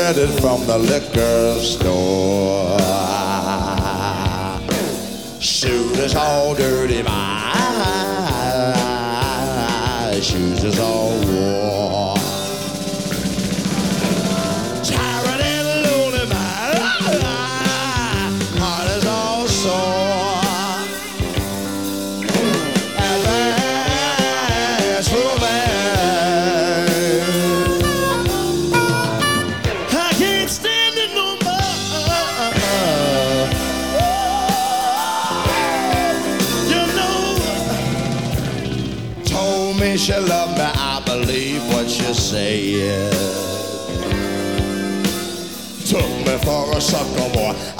rented from the liquor store. Suit is all dirty, my shoes is all worn. Tired and lonely, my heart is all sore. And that's for man. I can't stand it no more. You know, told me she loved me, I believe what she said. Took me for a sucker boy,